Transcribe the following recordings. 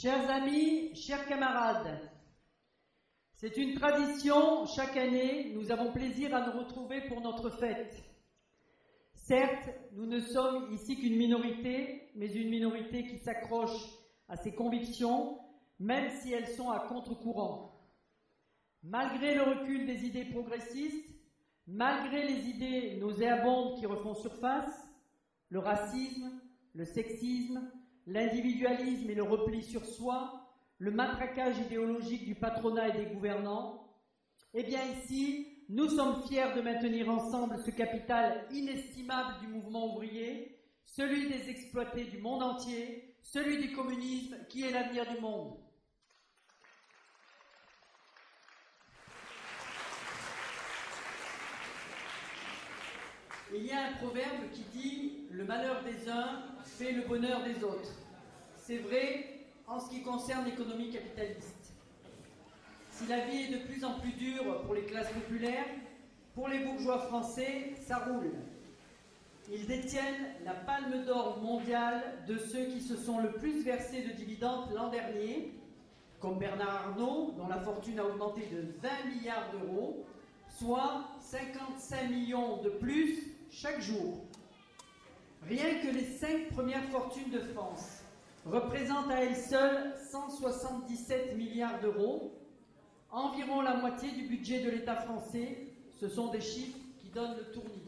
Chers amis, chers camarades, c'est une tradition, chaque année, nous avons plaisir à nous retrouver pour notre fête. Certes, nous ne sommes ici qu'une minorité, mais une minorité qui s'accroche à ses convictions, même si elles sont à contre-courant. Malgré le recul des idées progressistes, malgré les idées nauséabondes qui refont surface, le racisme, le sexisme, l'individualisme et le repli sur soi, le matraquage idéologique du patronat et des gouvernants, eh bien ici, nous sommes fiers de maintenir ensemble ce capital inestimable du mouvement ouvrier, celui des exploités du monde entier, celui du communisme qui est l'avenir du monde. Il y a un proverbe qui dit « Le malheur des uns fait le bonheur des autres ». C'est vrai en ce qui concerne l'économie capitaliste. Si la vie est de plus en plus dure pour les classes populaires, pour les bourgeois français, ça roule. Ils détiennent la palme d'or mondiale de ceux qui se sont le plus versés de dividendes l'an dernier, comme Bernard Arnault, dont la fortune a augmenté de 20 milliards d'euros, soit 55 millions de plus chaque jour. Rien que les 5 premières fortunes de France représentent à elles seules 177 milliards d'euros, environ la moitié du budget de l'État français. Ce sont des chiffres qui donnent le tournis.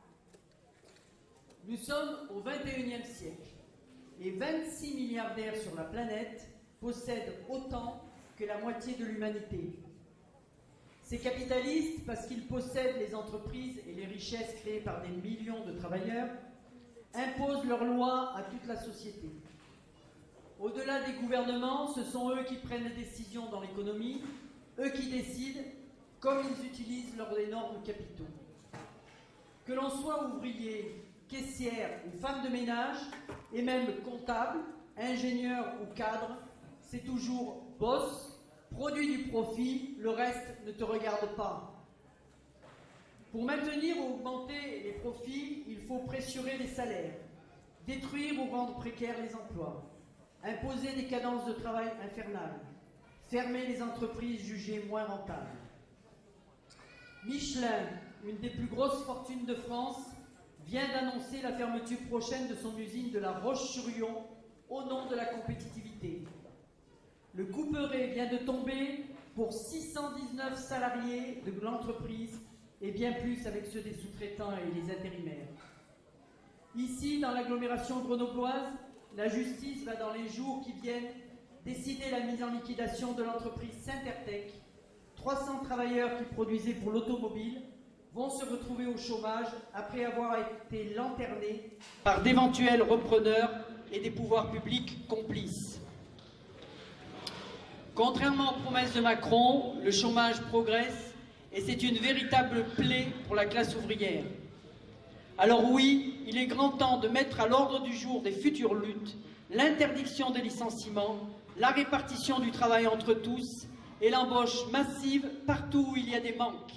Nous sommes au XXIe siècle et 26 milliardaires sur la planète possèdent autant que la moitié de l'humanité. Ces capitalistes, parce qu'ils possèdent les entreprises et les richesses créées par des millions de travailleurs, imposent leurs lois à toute la société. Au-delà des gouvernements, ce sont eux qui prennent les décisions dans l'économie, eux qui décident comme ils utilisent leurs énormes capitaux. Que l'on soit ouvrier, caissière ou femme de ménage, et même comptable, ingénieur ou cadre, c'est toujours boss, produit du profit, le reste ne te regarde pas. Pour maintenir ou augmenter les profits, il faut pressurer les salaires, détruire ou rendre précaires les emplois, imposer des cadences de travail infernales, fermer les entreprises jugées moins rentables. Michelin, une des plus grosses fortunes de France, vient d'annoncer la fermeture prochaine de son usine de La Roche-sur-Yon au nom de la compétitivité. Le couperet vient de tomber pour 619 salariés de l'entreprise et bien plus avec ceux des sous-traitants et les intérimaires. Ici, dans l'agglomération grenobloise, la justice va dans les jours qui viennent décider la mise en liquidation de l'entreprise Sintertech. 300 travailleurs qui produisaient pour l'automobile vont se retrouver au chômage après avoir été lanternés par d'éventuels repreneurs et des pouvoirs publics complices. Contrairement aux promesses de Macron, le chômage progresse et c'est une véritable plaie pour la classe ouvrière. Alors oui, il est grand temps de mettre à l'ordre du jour des futures luttes l'interdiction des licenciements, la répartition du travail entre tous et l'embauche massive partout où il y a des manques.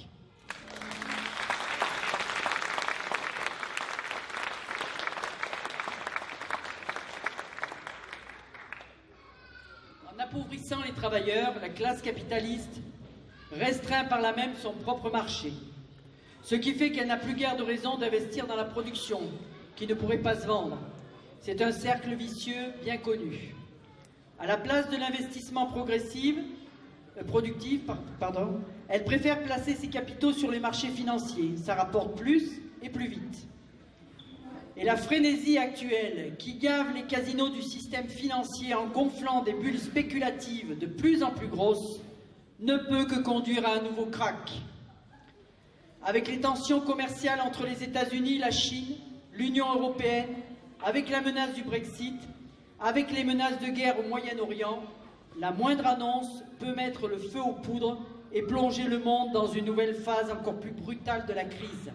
En appauvrissant les travailleurs, la classe capitaliste restreint par là même son propre marché, ce qui fait qu'elle n'a plus guère de raison d'investir dans la production, qui ne pourrait pas se vendre. C'est un cercle vicieux bien connu. À la place de l'investissement productif, elle préfère placer ses capitaux sur les marchés financiers. Ça rapporte plus et plus vite. Et la frénésie actuelle qui gave les casinos du système financier en gonflant des bulles spéculatives de plus en plus grosses ne peut que conduire à un nouveau krach. Avec les tensions commerciales entre les États-Unis, la Chine, l'Union européenne, avec la menace du Brexit, avec les menaces de guerre au Moyen-Orient, la moindre annonce peut mettre le feu aux poudres et plonger le monde dans une nouvelle phase encore plus brutale de la crise.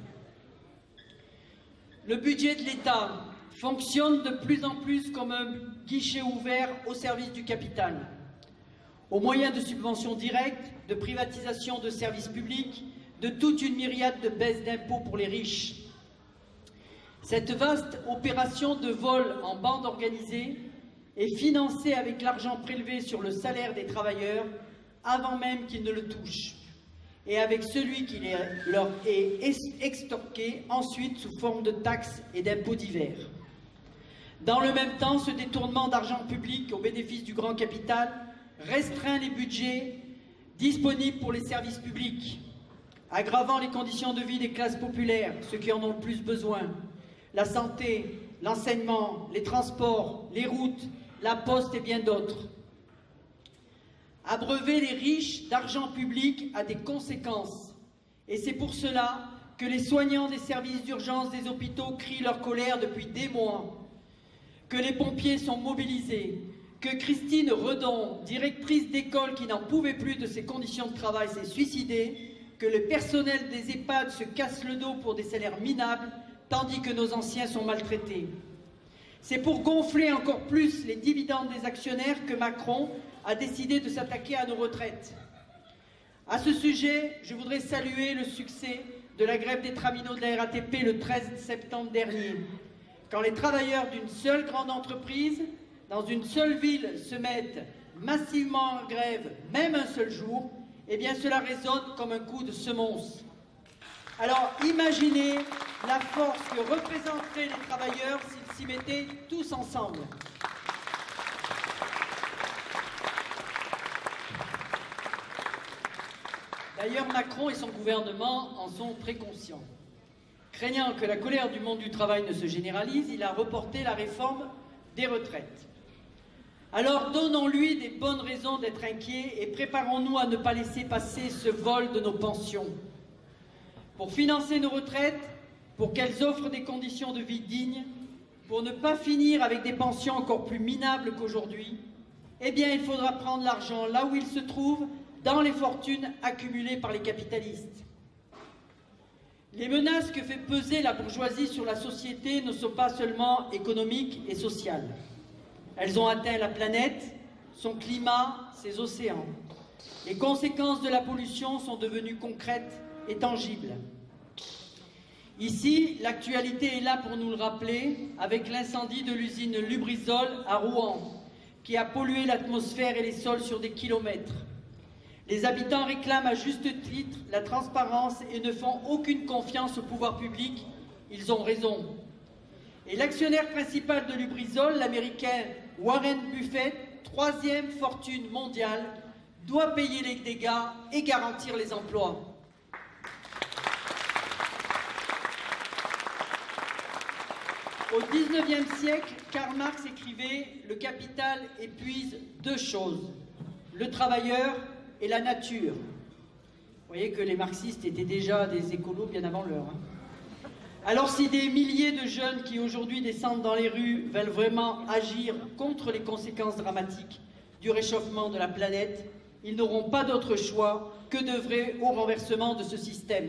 Le budget de l'État fonctionne de plus en plus comme un guichet ouvert au service du capital, au moyen de subventions directes, de privatisation de services publics, de toute une myriade de baisses d'impôts pour les riches. Cette vaste opération de vol en bande organisée est financé avec l'argent prélevé sur le salaire des travailleurs avant même qu'ils ne le touchent, et avec celui qui leur est extorqué ensuite sous forme de taxes et d'impôts divers. Dans le même temps, ce détournement d'argent public au bénéfice du grand capital restreint les budgets disponibles pour les services publics, aggravant les conditions de vie des classes populaires, ceux qui en ont le plus besoin, la santé, l'enseignement, les transports, les routes, la poste et bien d'autres. Abreuver les riches d'argent public a des conséquences, et c'est pour cela que les soignants des services d'urgence des hôpitaux crient leur colère depuis des mois, que les pompiers sont mobilisés, que Christine Redon, directrice d'école qui n'en pouvait plus de ses conditions de travail, s'est suicidée, que le personnel des EHPAD se casse le dos pour des salaires minables, tandis que nos anciens sont maltraités. C'est pour gonfler encore plus les dividendes des actionnaires que Macron a décidé de s'attaquer à nos retraites. À ce sujet, je voudrais saluer le succès de la grève des traminots de la RATP le 13 septembre dernier. Quand les travailleurs d'une seule grande entreprise, dans une seule ville, se mettent massivement en grève, même un seul jour, eh bien cela résonne comme un coup de semonce. Alors imaginez la force que représenteraient les travailleurs s'ils s'y mettaient tous ensemble. D'ailleurs, Macron et son gouvernement en sont très conscients. Craignant que la colère du monde du travail ne se généralise, il a reporté la réforme des retraites. Alors donnons-lui des bonnes raisons d'être inquiet et préparons-nous à ne pas laisser passer ce vol de nos pensions. Pour financer nos retraites, pour qu'elles offrent des conditions de vie dignes, pour ne pas finir avec des pensions encore plus minables qu'aujourd'hui, eh bien il faudra prendre l'argent là où il se trouve, dans les fortunes accumulées par les capitalistes. Les menaces que fait peser la bourgeoisie sur la société ne sont pas seulement économiques et sociales. Elles ont atteint la planète, son climat, ses océans. Les conséquences de la pollution sont devenues concrètes et tangibles. Ici, l'actualité est là pour nous le rappeler, avec l'incendie de l'usine Lubrizol à Rouen, qui a pollué l'atmosphère et les sols sur des kilomètres. Les habitants réclament à juste titre la transparence et ne font aucune confiance au pouvoir public. Ils ont raison. Et l'actionnaire principal de Lubrizol, l'américain Warren Buffett, troisième fortune mondiale, doit payer les dégâts et garantir les emplois. Au XIXe siècle, Karl Marx écrivait « Le capital épuise deux choses, le travailleur et la nature ». Vous voyez que les marxistes étaient déjà des écolos bien avant l'heure. Alors si des milliers de jeunes qui aujourd'hui descendent dans les rues veulent vraiment agir contre les conséquences dramatiques du réchauffement de la planète, ils n'auront pas d'autre choix que d'œuvrer au renversement de ce système.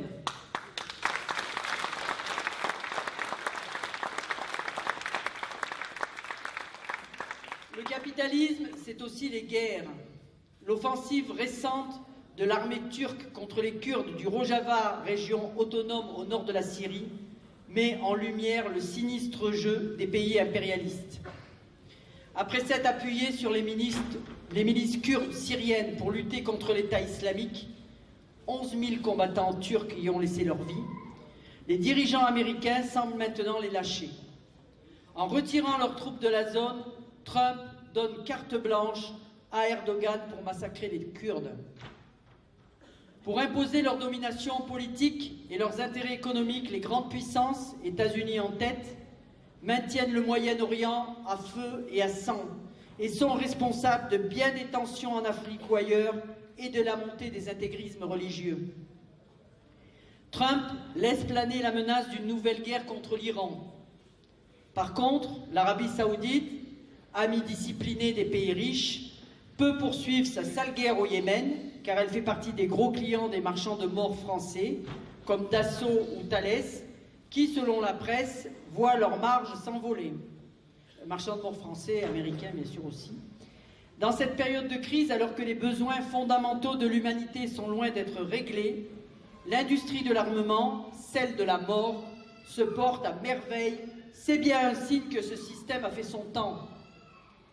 Le capitalisme, c'est aussi les guerres. L'offensive récente de l'armée turque contre les Kurdes du Rojava, région autonome au nord de la Syrie, met en lumière le sinistre jeu des pays impérialistes. Après s'être appuyé sur les milices kurdes syriennes pour lutter contre l'État islamique, 11 000 combattants turcs y ont laissé leur vie, les dirigeants américains semblent maintenant les lâcher. En retirant leurs troupes de la zone, Trump donne carte blanche à Erdogan pour massacrer les Kurdes. Pour imposer leur domination politique et leurs intérêts économiques, les grandes puissances, États-Unis en tête, maintiennent le Moyen-Orient à feu et à sang et sont responsables de bien des tensions en Afrique ou ailleurs et de la montée des intégrismes religieux. Trump laisse planer la menace d'une nouvelle guerre contre l'Iran. Par contre, l'Arabie saoudite, amie disciplinée des pays riches, peut poursuivre sa sale guerre au Yémen, car elle fait partie des gros clients des marchands de morts français, comme Dassault ou Thales, qui, selon la presse, voient leurs marges s'envoler. Marchands de morts français, américains bien sûr aussi. Dans cette période de crise, alors que les besoins fondamentaux de l'humanité sont loin d'être réglés, l'industrie de l'armement, celle de la mort, se porte à merveille. C'est bien un signe que ce système a fait son temps.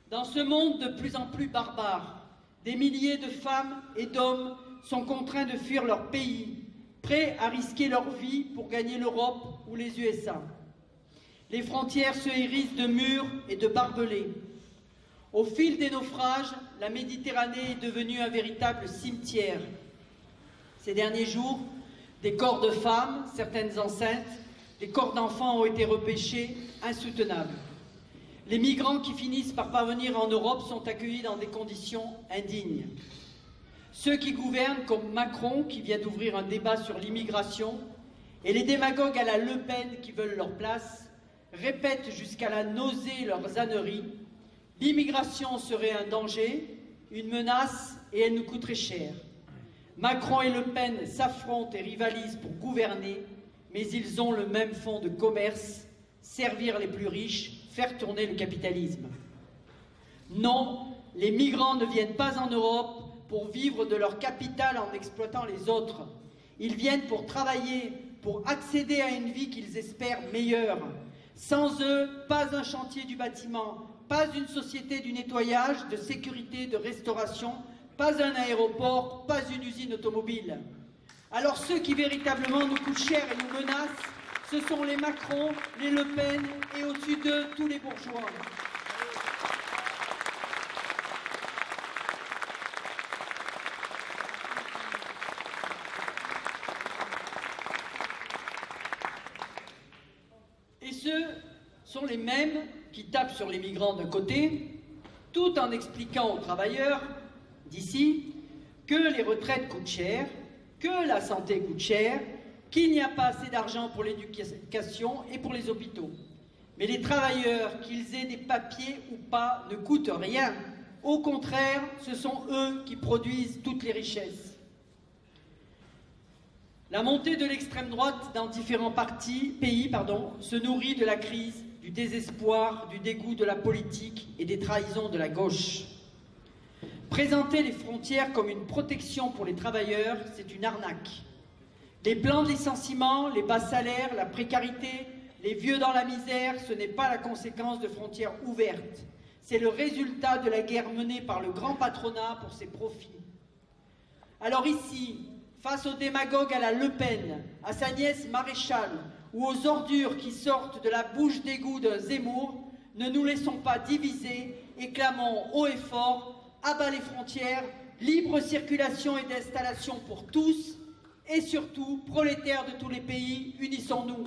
Dans ce monde de plus en plus barbare, des milliers de femmes et d'hommes sont contraints de fuir leur pays, prêts à risquer leur vie pour gagner l'Europe ou les USA. Les frontières se hérissent de murs et de barbelés. Au fil des naufrages, la Méditerranée est devenue un véritable cimetière. Ces derniers jours, des corps de femmes, certaines enceintes, des corps d'enfants ont été repêchés, insoutenables. Les migrants qui finissent par parvenir en Europe sont accueillis dans des conditions indignes. Ceux qui gouvernent, comme Macron, qui vient d'ouvrir un débat sur l'immigration, et les démagogues à la Le Pen qui veulent leur place, répètent jusqu'à la nausée leurs âneries. L'immigration serait un danger, une menace, et elle nous coûterait cher. Macron et Le Pen s'affrontent et rivalisent pour gouverner, mais ils ont le même fond de commerce, servir les plus riches, faire tourner le capitalisme. Non, les migrants ne viennent pas en Europe pour vivre de leur capital en exploitant les autres. Ils viennent pour travailler, pour accéder à une vie qu'ils espèrent meilleure. Sans eux, pas un chantier du bâtiment, pas une société du nettoyage, de sécurité, de restauration, pas un aéroport, pas une usine automobile. Alors ceux qui véritablement nous coûtent cher et nous menacent, ce sont les Macron, les Le Pen et au-dessus d'eux, tous les bourgeois. Et ce sont les mêmes qui tapent sur les migrants d'un côté, tout en expliquant aux travailleurs d'ici que les retraites coûtent cher, que la santé coûte cher, qu'il n'y a pas assez d'argent pour l'éducation et pour les hôpitaux. Mais les travailleurs, qu'ils aient des papiers ou pas, ne coûtent rien. Au contraire, ce sont eux qui produisent toutes les richesses. La montée de l'extrême droite dans différents pays se nourrit de la crise, du désespoir, du dégoût de la politique et des trahisons de la gauche. Présenter les frontières comme une protection pour les travailleurs, c'est une arnaque. Les plans de licenciement, les bas salaires, la précarité, les vieux dans la misère, ce n'est pas la conséquence de frontières ouvertes. C'est le résultat de la guerre menée par le grand patronat pour ses profits. Alors ici, face aux démagogues à la Le Pen, à sa nièce Maréchal, ou aux ordures qui sortent de la bouche d'égout d'un Zemmour, ne nous laissons pas diviser et clamons haut et fort, à bas les frontières, libre circulation et d'installation pour tous, et surtout, prolétaires de tous les pays, unissons-nous.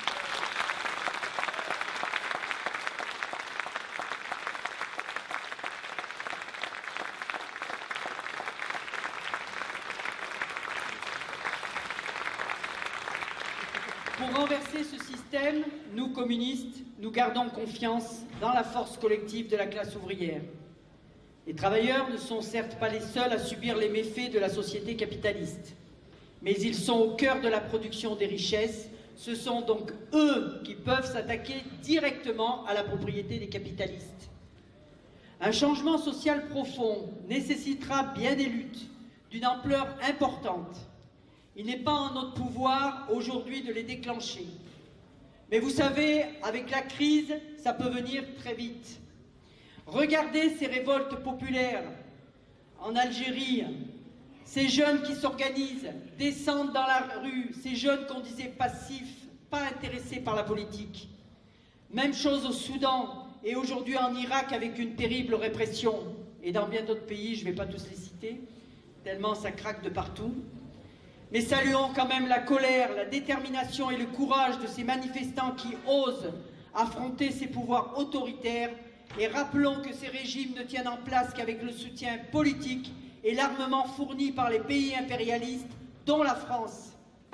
Pour renverser ce système, nous, communistes, nous gardons confiance dans la force collective de la classe ouvrière. Les travailleurs ne sont certes pas les seuls à subir les méfaits de la société capitaliste, mais ils sont au cœur de la production des richesses. Ce sont donc eux qui peuvent s'attaquer directement à la propriété des capitalistes. Un changement social profond nécessitera bien des luttes d'une ampleur importante. Il n'est pas en notre pouvoir aujourd'hui de les déclencher. Mais vous savez, avec la crise, ça peut venir très vite. Regardez ces révoltes populaires en Algérie, ces jeunes qui s'organisent, descendent dans la rue, ces jeunes qu'on disait passifs, pas intéressés par la politique. Même chose au Soudan et aujourd'hui en Irak avec une terrible répression. Et dans bien d'autres pays, je ne vais pas tous les citer, tellement ça craque de partout. Mais saluons quand même la colère, la détermination et le courage de ces manifestants qui osent affronter ces pouvoirs autoritaires et rappelons que ces régimes ne tiennent en place qu'avec le soutien politique et l'armement fourni par les pays impérialistes, dont la France.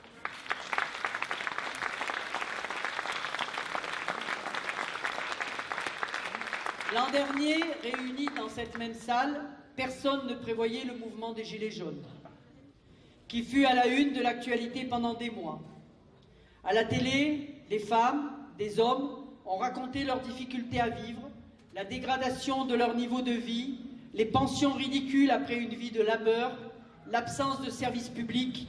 L'an dernier, réunis dans cette même salle, personne ne prévoyait le mouvement des Gilets jaunes, qui fut à la une de l'actualité pendant des mois. À la télé, des femmes, des hommes ont raconté leurs difficultés à vivre, la dégradation de leur niveau de vie, les pensions ridicules après une vie de labeur, l'absence de services publics,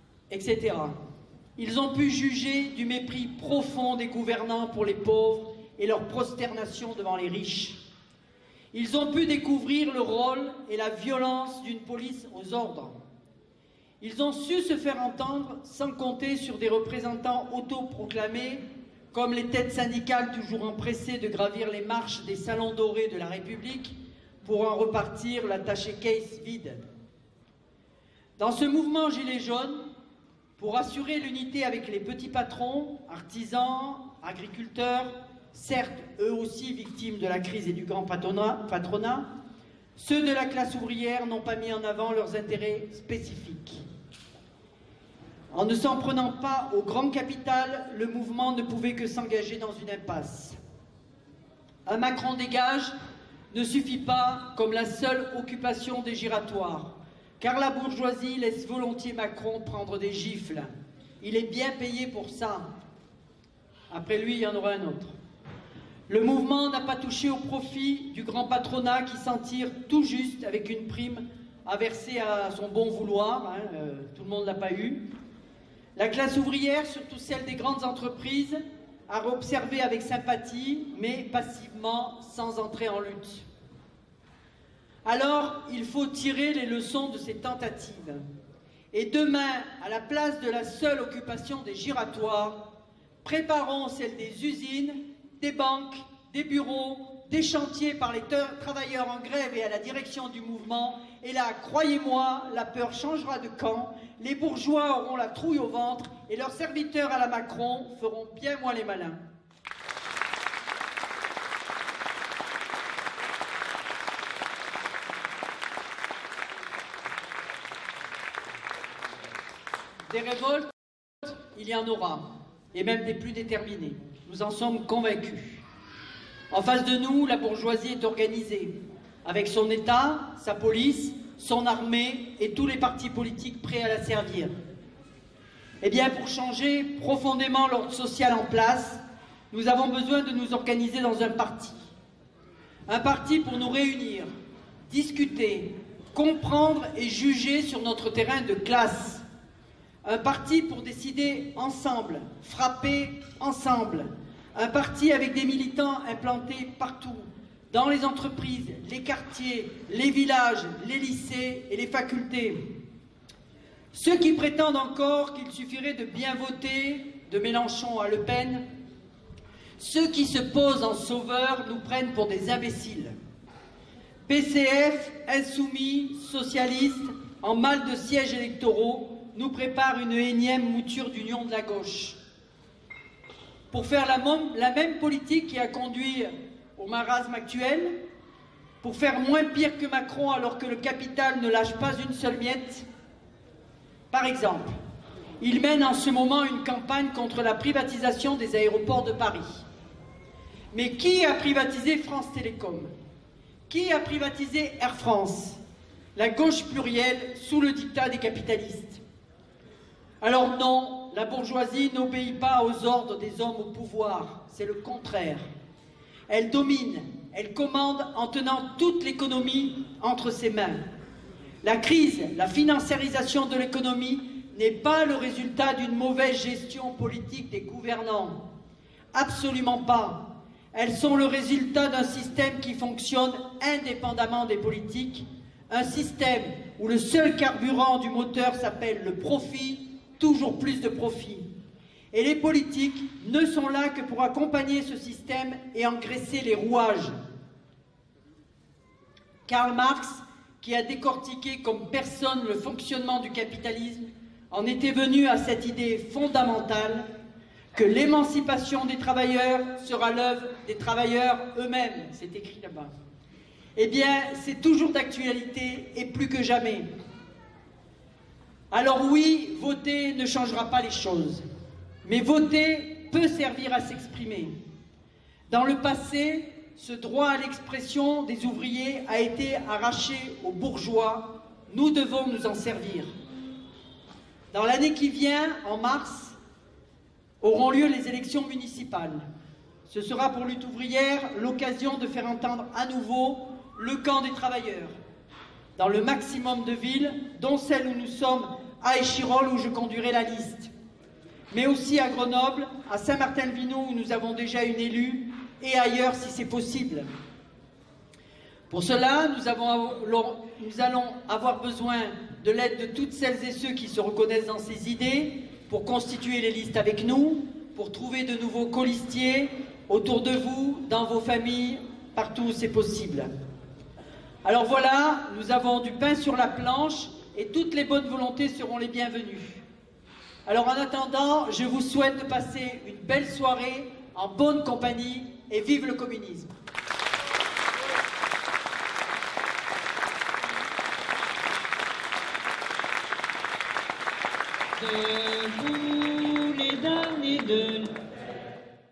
etc. Ils ont pu juger du mépris profond des gouvernants pour les pauvres et leur prosternation devant les riches. Ils ont pu découvrir le rôle et la violence d'une police aux ordres. Ils ont su se faire entendre sans compter sur des représentants autoproclamés comme les têtes syndicales toujours empressées de gravir les marches des salons dorés de la République pour en repartir l'attaché case vide. Dans ce mouvement Gilets jaunes, pour assurer l'unité avec les petits patrons, artisans, agriculteurs, certes eux aussi victimes de la crise et du grand patronat, ceux de la classe ouvrière n'ont pas mis en avant leurs intérêts spécifiques. En ne s'en prenant pas au grand capital, le mouvement ne pouvait que s'engager dans une impasse. Un Macron dégage ne suffit pas comme la seule occupation des giratoires, car la bourgeoisie laisse volontiers Macron prendre des gifles. Il est bien payé pour ça. Après lui, il y en aura un autre. Le mouvement n'a pas touché au profit du grand patronat qui s'en tire tout juste avec une prime à verser à son bon vouloir. Tout le monde ne l'a pas eu. La classe ouvrière, surtout celle des grandes entreprises, a observé avec sympathie, mais passivement, sans entrer en lutte. Alors, il faut tirer les leçons de ces tentatives. Et demain, à la place de la seule occupation des giratoires, préparons celle des usines, des banques, des bureaux, des chantiers par les travailleurs en grève et à la direction du mouvement. Et là, croyez-moi, la peur changera de camp, les bourgeois auront la trouille au ventre et leurs serviteurs à la Macron feront bien moins les malins. Des révoltes, il y en aura, et même des plus déterminées. Nous en sommes convaincus. En face de nous, la bourgeoisie est organisée, avec son État, sa police, son armée et tous les partis politiques prêts à la servir. Eh bien, pour changer profondément l'ordre social en place, nous avons besoin de nous organiser dans un parti. Un parti pour nous réunir, discuter, comprendre et juger sur notre terrain de classe. Un parti pour décider ensemble, frapper ensemble. Un parti avec des militants implantés partout, dans les entreprises, les quartiers, les villages, les lycées et les facultés. Ceux qui prétendent encore qu'il suffirait de bien voter, de Mélenchon à Le Pen, ceux qui se posent en sauveurs nous prennent pour des imbéciles. PCF, insoumis, socialistes, en mal de sièges électoraux, nous prépare une énième mouture d'union de la gauche. Pour faire la même politique qui a conduit au marasme actuel, pour faire moins pire que Macron alors que le capital ne lâche pas une seule miette. Par exemple, il mène en ce moment une campagne contre la privatisation des aéroports de Paris. Mais qui a privatisé France Télécom? Qui a privatisé Air France? La gauche plurielle sous le diktat des capitalistes. Alors non, la bourgeoisie n'obéit pas aux ordres des hommes au pouvoir, c'est le contraire. Elle domine, elle commande en tenant toute l'économie entre ses mains. La crise, la financiarisation de l'économie n'est pas le résultat d'une mauvaise gestion politique des gouvernants. Absolument pas. Elles sont le résultat d'un système qui fonctionne indépendamment des politiques, un système où le seul carburant du moteur s'appelle le profit, toujours plus de profit. Et les politiques ne sont là que pour accompagner ce système et engraisser les rouages. Karl Marx, qui a décortiqué comme personne le fonctionnement du capitalisme, en était venu à cette idée fondamentale que l'émancipation des travailleurs sera l'œuvre des travailleurs eux-mêmes. C'est écrit là-bas. Eh bien, c'est toujours d'actualité et plus que jamais. Alors oui, voter ne changera pas les choses, mais voter peut servir à s'exprimer. Dans le passé, ce droit à l'expression des ouvriers a été arraché aux bourgeois. Nous devons nous en servir. Dans l'année qui vient, en mars, auront lieu les élections municipales. Ce sera pour Lutte ouvrière l'occasion de faire entendre à nouveau le camp des travailleurs, dans le maximum de villes, dont celle où nous sommes, à Échirolles, où je conduirai la liste, mais aussi à Grenoble, à Saint-Martin-le-Vinoux, où nous avons déjà une élue, et ailleurs si c'est possible. Pour cela, nous allons avoir besoin de l'aide de toutes celles et ceux qui se reconnaissent dans ces idées pour constituer les listes avec nous, pour trouver de nouveaux colistiers autour de vous, dans vos familles, partout où c'est possible. Alors voilà, nous avons du pain sur la planche et toutes les bonnes volontés seront les bienvenues. Alors en attendant, je vous souhaite de passer une belle soirée en bonne compagnie et vive le communisme. Debout les damnés de